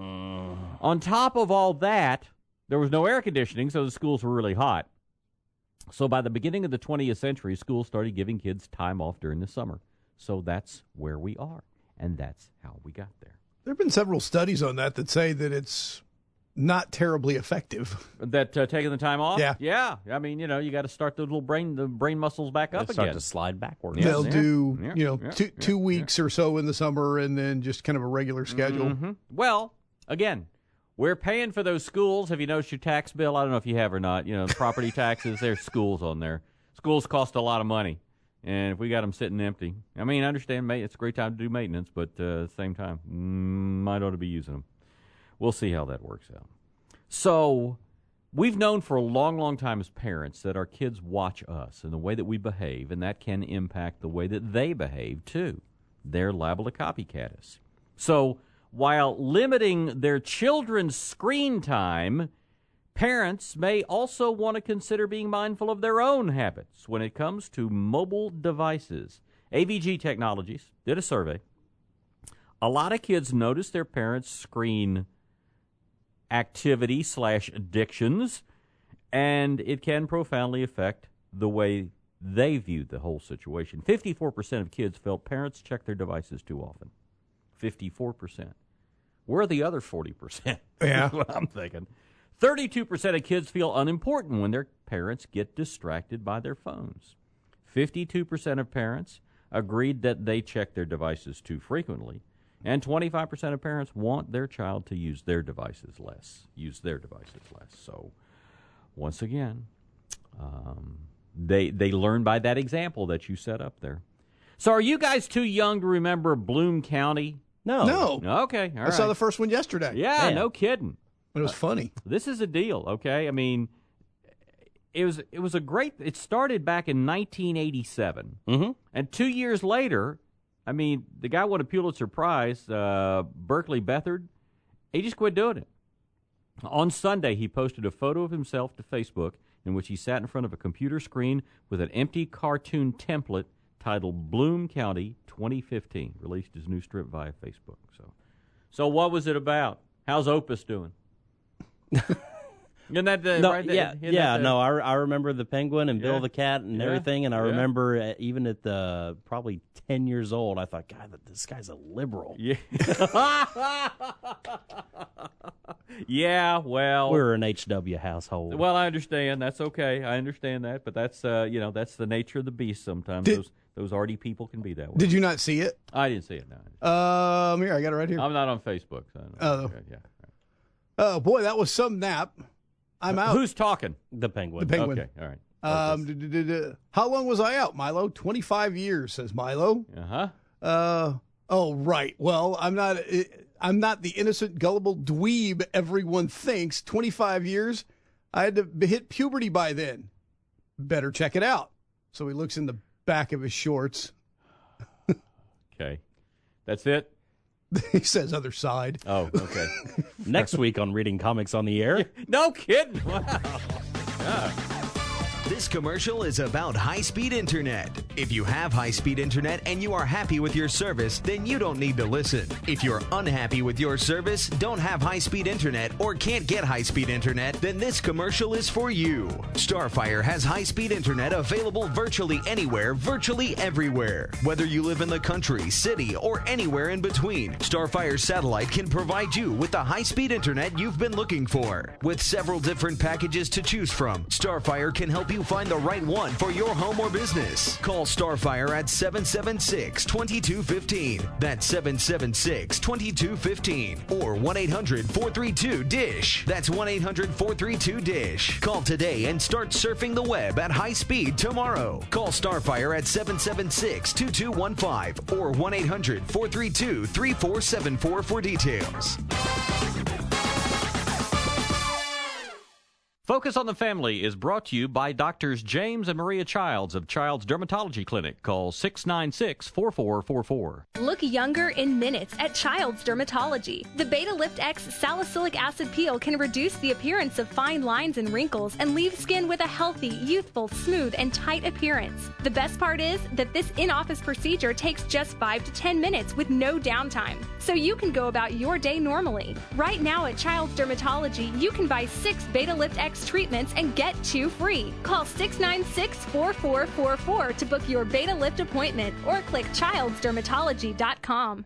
On top of all that, there was no air conditioning, so the schools were really hot. So by the beginning of the twentieth century, schools started giving kids time off during the summer. So that's where we are, and that's how we got there. There have been several studies on that that say that it's not terribly effective. That uh, taking the time off? Yeah. Yeah. I mean, you know, you got to start the little brain the brain muscles back up They again. start to slide backwards. They'll Yeah. do, Yeah. you know, Yeah. two, Yeah. two weeks or so in the summer and then just kind of a regular schedule. Mm-hmm. Well, again, we're paying for those schools. Have you noticed your tax bill? I don't know if you have or not. You know, property taxes, there's schools on there. Schools cost a lot of money. And if we got them sitting empty, I mean, I understand it's a great time to do maintenance, but uh, at the same time, mm, might ought to be using them. We'll see how that works out. So we've known for a long, long time as parents that our kids watch us and the way that we behave, and that can impact the way that they behave, too. They're liable to copycat us. So while limiting their children's screen time, parents may also want to consider being mindful of their own habits when it comes to mobile devices. A V G Technologies did a survey. A lot of kids notice their parents' screen activity slash addictions, and it can profoundly affect the way they view the whole situation. fifty-four percent of kids felt parents check their devices too often. fifty-four percent. Where are the other forty percent? Yeah. That's what I'm thinking. thirty-two percent of kids feel unimportant when their parents get distracted by their phones. fifty-two percent of parents agreed that they check their devices too frequently. And twenty-five percent of parents want their child to use their devices less. Use their devices less. So, once again, um, they they learn by that example that you set up there. So, are you guys too young to remember Bloom County? No. No. Okay, all I right. saw the first one yesterday. Yeah, Man. no kidding. It was funny. This is a deal, okay? I mean, it was it was a great. It started back in nineteen eighty-seven, Mm-hmm. and two years later, I mean, the guy won a Pulitzer Prize, uh, Berkeley Bethard. He just quit doing it. On Sunday, he posted a photo of himself to Facebook in which he sat in front of a computer screen with an empty cartoon template titled "Bloom County twenty fifteen." Released his new strip via Facebook. So, so what was it about? How's Opus doing? Isn't that the, No, right there? yeah, Isn't yeah. that the- No, I, I remember the penguin and Yeah. Bill the cat and Yeah. everything, and I Yeah. remember uh, even at the probably ten years old, I thought, God, this guy's a liberal. Yeah. Yeah, well, We're an H W household. well, I understand. That's okay. I understand that, but that's uh, you know, that's the nature of the beast. Sometimes Did- those those arty people can be that way. Did you not see it? I didn't see it. No, Um, here, I got it right here. I'm not on Facebook. So I don't know. Oh. Okay, yeah. Oh, boy, that was some nap. I'm out. Who's talking? the penguin. The penguin. Okay, all right. Um, d- d- d- d- how long was I out, Milo? twenty-five years, says Milo. Uh huh. Uh, oh, right. Well, I'm not. It, I'm not the innocent, gullible dweeb everyone thinks. twenty-five years, I had to hit puberty by then. Better check it out. So he looks in the back of his shorts. Okay. That's it? He says other side. Oh, okay. Next week on Reading Comics on the Air. No kidding. Wow. Yeah. This commercial is about high-speed internet. If you have high-speed internet and you are happy with your service, then you don't need to listen. If you're unhappy with your service, don't have high-speed internet, or can't get high-speed internet, then this commercial is for you. Starfire has high-speed internet available virtually anywhere, virtually everywhere. Whether you live in the country, city, or anywhere in between, Starfire Satellite can provide you with the high-speed internet you've been looking for. With several different packages to choose from, Starfire can help you find the right one for your home or business. Call Starfire at seven seven six, two two one five. That's seven seven six, two two one five. Or one eight hundred, four three two, D I S H. That's one eight hundred, four three two, D I S H. Call today and start surfing the web at high speed tomorrow. Call Starfire at seven seven six, two two one five or one eight hundred, four three two, three four seven four for details. Focus on the Family is brought to you by Doctors James and Maria Childs of Childs Dermatology Clinic. Call six nine six, four four four four. Look younger in minutes at Childs Dermatology. The Beta Lift X salicylic acid peel can reduce the appearance of fine lines and wrinkles and leave skin with a healthy, youthful, smooth, and tight appearance. The best part is that this in-office procedure takes just five to ten minutes with no downtime, so you can go about your day normally. Right now at Childs Dermatology, you can buy six Beta Lift X treatments and get two free. Call six nine six, four four four four to book your Beta Lift appointment or click childs dermatology dot com.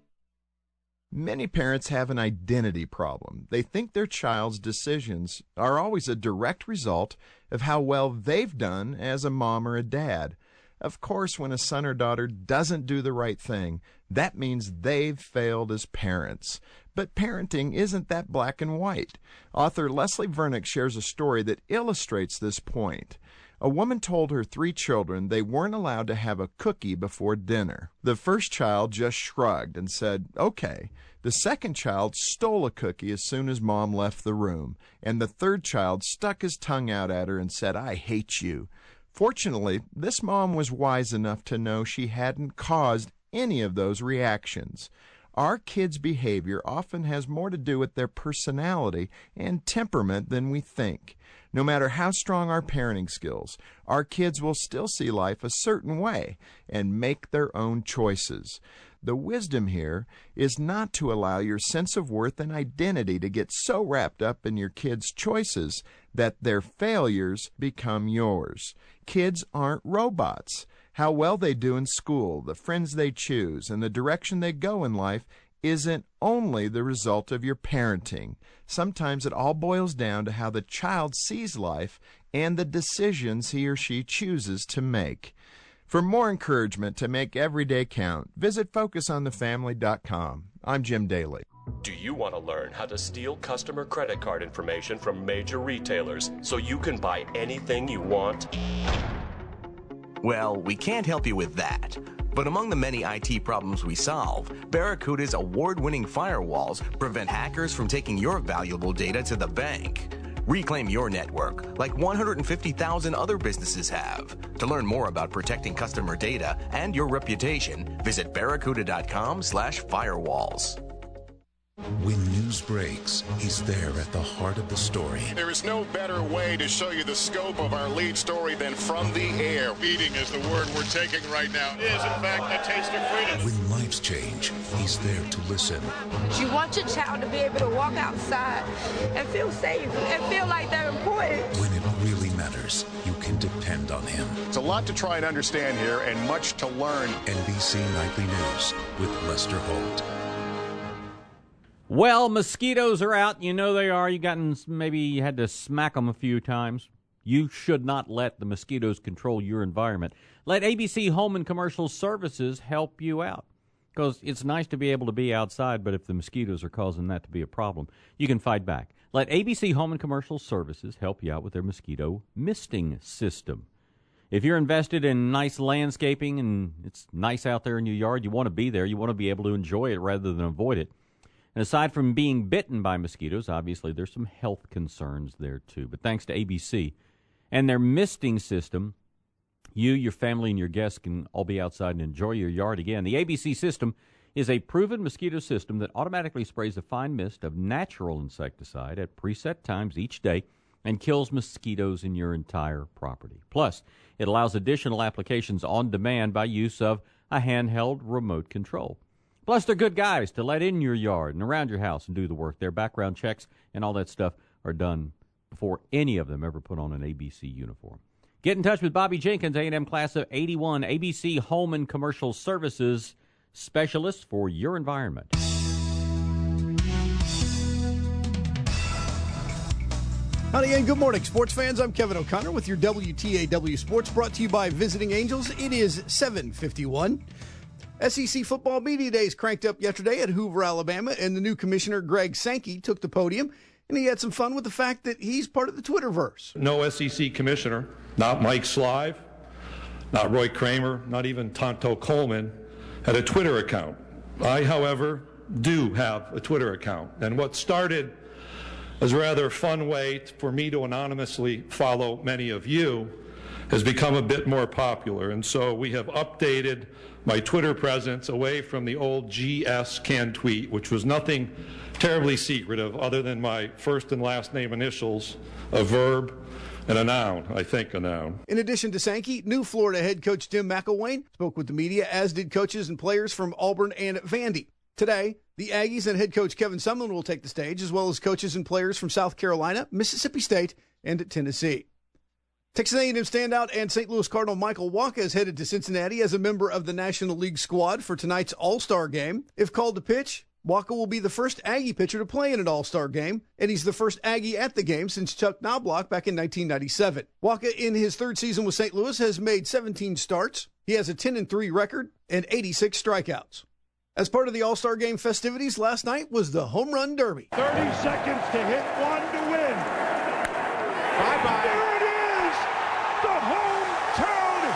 Many parents have an identity problem. They think their child's decisions are always a direct result of how well they've done as a mom or a dad. Of course, when a son or daughter doesn't do the right thing, that means they've failed as parents. But parenting isn't that black and white. Author Leslie Vernick shares a story that illustrates this point. A woman told her three children they weren't allowed to have a cookie before dinner. The first child just shrugged and said, okay. The second child stole a cookie as soon as Mom left the room. And the third child stuck his tongue out at her and said, I hate you. Fortunately, this mom was wise enough to know she hadn't caused any of those reactions. Our kids' behavior often has more to do with their personality and temperament than we think. No matter how strong our parenting skills, our kids will still see life a certain way and make their own choices. The wisdom here is not to allow your sense of worth and identity to get so wrapped up in your kids' choices that their failures become yours. Kids aren't robots. How well they do in school, the friends they choose, and the direction they go in life isn't only the result of your parenting. Sometimes it all boils down to how the child sees life and the decisions he or she chooses to make. For more encouragement to make every day count, visit focus on the family dot com. I'm Jim Daly. Do you want to learn how to steal customer credit card information from major retailers so you can buy anything you want? Well, we can't help you with that. But among the many I T problems we solve, Barracuda's award-winning firewalls prevent hackers from taking your valuable data to the bank. Reclaim your network, like one hundred fifty thousand other businesses have. To learn more about protecting customer data and your reputation, visit barracuda dot com slash firewalls. When news breaks, he's there at the heart of the story. There is no better way to show you the scope of our lead story than from the air. Feeding is the word we're taking right now. It is, in fact, a taste of freedom. When lives change, he's there to listen. You want your child to be able to walk outside and feel safe and feel like they're important. When it really matters, you can depend on him. It's a lot to try and understand here and much to learn. N B C Nightly News with Lester Holt. Well, mosquitoes are out. You know they are. You gotten maybe you had to smack them a few times. You should not let the mosquitoes control your environment. Let A B C Home and Commercial Services help you out. Because it's nice to be able to be outside, but if the mosquitoes are causing that to be a problem, you can fight back. Let A B C Home and Commercial Services help you out with their mosquito misting system. If you're invested in nice landscaping and it's nice out there in your yard, you want to be there, you want to be able to enjoy it rather than avoid it, And aside from being bitten by mosquitoes, obviously there's some health concerns there too. But thanks to A B C and their misting system, you, your family, and your guests can all be outside and enjoy your yard again. The A B C system is a proven mosquito system that automatically sprays a fine mist of natural insecticide at preset times each day and kills mosquitoes in your entire property. Plus, it allows additional applications on demand by use of a handheld remote control. Plus, they're good guys to let in your yard and around your house and do the work. Their background checks and all that stuff are done before any of them ever put on an A B C uniform. Get in touch with Bobby Jenkins, A and M class of eighty-one, A B C Home and Commercial Services Specialist for your environment. Howdy and good morning, sports fans. I'm Kevin O'Connor with your W T A W Sports, brought to you by Visiting Angels. It is seven fifty-one. S E C Football Media Days cranked up yesterday at Hoover, Alabama, and the new commissioner, Greg Sankey, took the podium, and he had some fun with the fact that he's part of the Twitterverse. No S E C commissioner, not Mike Slive, not Roy Kramer, not even Tonto Coleman, had a Twitter account. I, however, do have a Twitter account, and what started as a rather fun way for me to anonymously follow many of you has become a bit more popular. And so we have updated my Twitter presence away from the old G S can tweet, which was nothing terribly secretive other than my first and last name initials, a verb, and a noun, I think a noun. In addition to Sankey, new Florida head coach Tim McElwain spoke with the media, as did coaches and players from Auburn and Vandy. Today, the Aggies and head coach Kevin Sumlin will take the stage, as well as coaches and players from South Carolina, Mississippi State, and Tennessee. Texas A and M standout and Saint Louis Cardinal Michael Wacha is headed to Cincinnati as a member of the National League squad for tonight's All-Star game. If called to pitch, Wacha will be the first Aggie pitcher to play in an All-Star game, and he's the first Aggie at the game since Chuck Knobloch back in nineteen ninety-seven. Wacha, in his third season with Saint Louis, has made seventeen starts. He has a ten and three record and eighty-six strikeouts. As part of the All-Star Game festivities, last night was the Home Run Derby. thirty seconds to hit one to win. Bye-bye. There it is! The hometown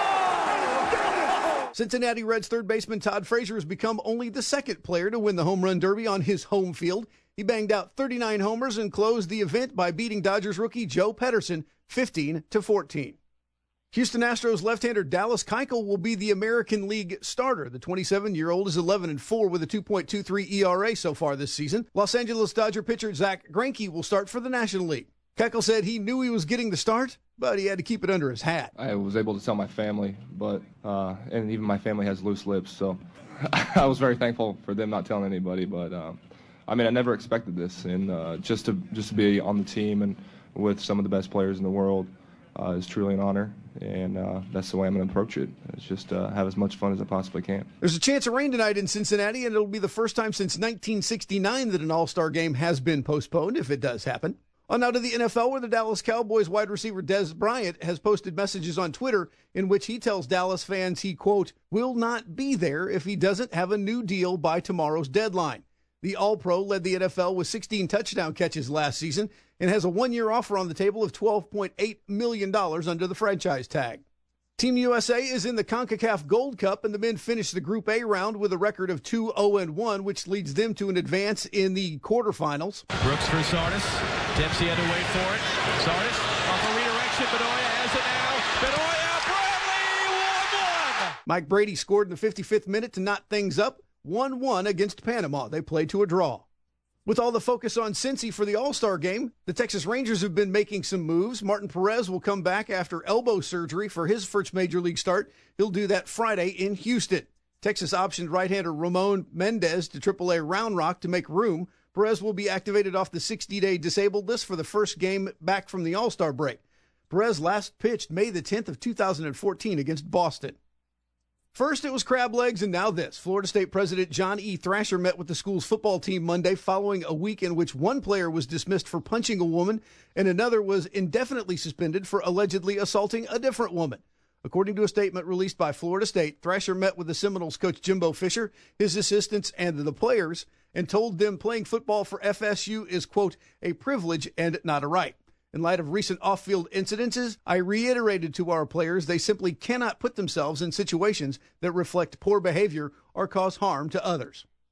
hero! Cincinnati Reds third baseman Todd Frazier has become only the second player to win the Home Run Derby on his home field. He banged out thirty-nine homers and closed the event by beating Dodgers rookie Joe Pederson fifteen to fourteen. Houston Astros left-hander Dallas Keuchel will be the American League starter. The twenty-seven-year-old is eleven and four with a two point two three E R A so far this season. Los Angeles Dodger pitcher Zach Greinke will start for the National League. Keuchel said he knew he was getting the start, but he had to keep it under his hat. I was able to tell my family, but uh, and even my family has loose lips, so I was very thankful for them not telling anybody. But um, I mean, I never expected this, and uh, just to just to be on the team and with some of the best players in the world uh, is truly an honor. And uh, that's the way I'm going to approach it. It's just uh, have as much fun as I possibly can. There's a chance of rain tonight in Cincinnati, and it'll be the first time since nineteen sixty-nine that an All-Star game has been postponed, if it does happen. On now to the N F L, where the Dallas Cowboys wide receiver Dez Bryant has posted messages on Twitter in which he tells Dallas fans he, quote, will not be there if he doesn't have a new deal by tomorrow's deadline. The All-Pro led the N F L with sixteen touchdown catches last season and has a one-year offer on the table of twelve point eight million dollars under the franchise tag. Team U S A is in the CONCACAF Gold Cup, and the men finished the Group A round with a record of two oh and one, which leads them to an advance in the quarterfinals. Brooks for Sardis. Dempsey had to wait for it. Sardis off a redirection. Bedoya has it now. Bedoya, Bradley, one one. Mike Brady scored in the fifty-fifth minute to knot things up, one one against Panama. They played to a draw. With all the focus on Cincy for the All-Star game, the Texas Rangers have been making some moves. Martin Perez will come back after elbow surgery for his first major league start. He'll do that Friday in Houston. Texas optioned right-hander Ramon Mendez to triple A Round Rock to make room. Perez will be activated off the sixty-day disabled list for the first game back from the All-Star break. Perez last pitched May the tenth of two thousand fourteen against Boston. First, it was crab legs, and now this. Florida State President John E. Thrasher met with the school's football team Monday following a week in which one player was dismissed for punching a woman and another was indefinitely suspended for allegedly assaulting a different woman. According to a statement released by Florida State, Thrasher met with the Seminoles coach Jimbo Fisher, his assistants, and the players, and told them playing football for F S U is, quote, a privilege and not a right. In light of recent off-field incidences, I reiterated to our players they simply cannot put themselves in situations that reflect poor behavior or cause harm to others.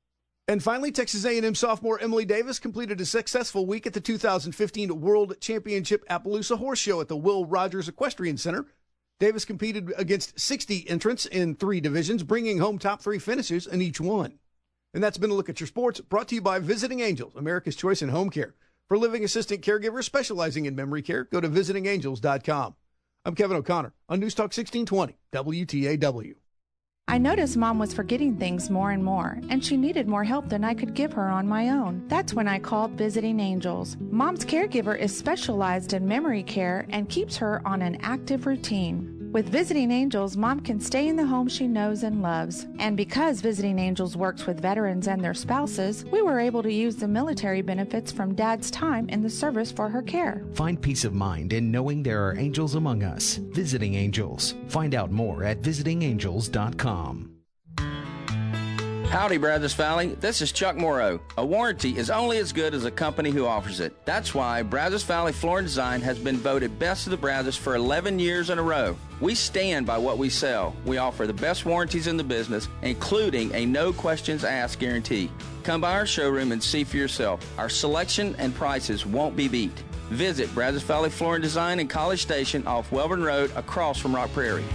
And finally, Texas A and M sophomore Emily Davis completed a successful week at the two thousand fifteen World Championship Appaloosa Horse Show at the Will Rogers Equestrian Center. Davis competed against sixty entrants in three divisions, bringing home top three finishes in each one. And that's been a look at your sports, brought to you by Visiting Angels, America's choice in home care. For living assistant caregivers specializing in memory care, go to visiting angels dot com. I'm Kevin O'Connor on News Talk sixteen twenty W T A W. I noticed Mom was forgetting things more and more, and she needed more help than I could give her on my own. That's when I called Visiting Angels. Mom's caregiver is specialized in memory care and keeps her on an active routine. With Visiting Angels, Mom can stay in the home she knows and loves. And because Visiting Angels works with veterans and their spouses, we were able to use the military benefits from Dad's time in the service for her care. Find peace of mind in knowing there are angels among us. Visiting Angels. Find out more at visiting angels dot com. Howdy, Brazos Valley. This is Chuck Morrow. A warranty is only as good as a company who offers it. That's why Brazos Valley Floor and Design has been voted Best of the Brazos for eleven years in a row. We stand by what we sell. We offer the best warranties in the business, including a no questions asked guarantee. Come by our showroom and see for yourself. Our selection and prices won't be beat. Visit Brazos Valley Floor and Design in College Station off Welborn Road across from Rock Prairie.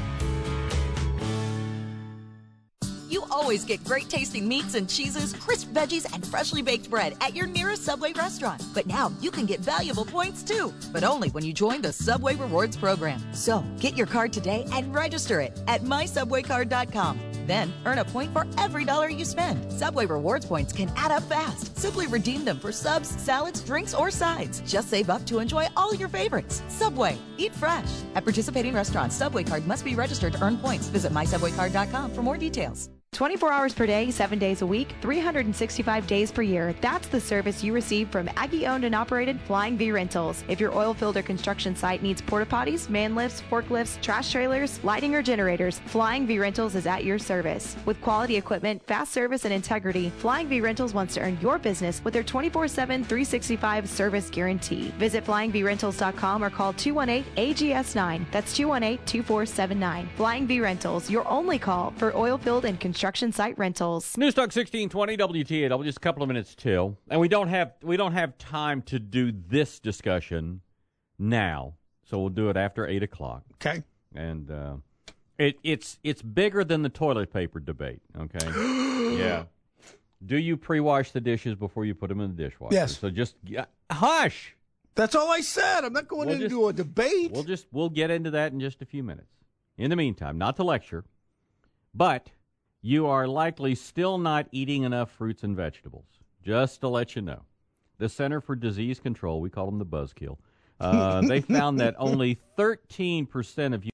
You always get great tasting meats and cheeses, crisp veggies, and freshly baked bread at your nearest Subway restaurant. But now you can get valuable points too, but only when you join the Subway Rewards program. So get your card today and register it at my subway card dot com. Then earn a point for every dollar you spend. Subway Rewards points can add up fast. Simply redeem them for subs, salads, drinks, or sides. Just save up to enjoy all your favorites. Subway. Eat fresh. At participating restaurants, Subway card must be registered to earn points. Visit my subway card dot com for more details. twenty-four hours per day, seven days a week, three hundred sixty-five days per year. That's the service you receive from Aggie-owned and operated Flying V Rentals. If your oil field or construction site needs porta potties, man lifts, forklifts, trash trailers, lighting, or generators, Flying V Rentals is at your service. With quality equipment, fast service, and integrity, Flying V Rentals wants to earn your business with their twenty-four seven, three sixty-five service guarantee. Visit flying v rentals dot com or call two one eight A G S nine. That's two one eight, two four seven nine. Flying V Rentals, your only call for oil field and construction Construction site rentals. News Talk sixteen twenty W T A W, just a couple of minutes till, and we don't have we don't have time to do this discussion now, so we'll do it after eight o'clock. Okay. And uh, it it's it's bigger than the toilet paper debate. Okay. Yeah. Do you pre-wash the dishes before you put them in the dishwasher? Yes. So just uh, hush. That's all I said. I'm not going we'll into just, a debate. We'll just we'll get into that in just a few minutes. In the meantime, not to lecture, but you are likely still not eating enough fruits and vegetables. Just to let you know. The Center for Disease Control, we call them the buzzkill, uh, they found that only thirteen percent of you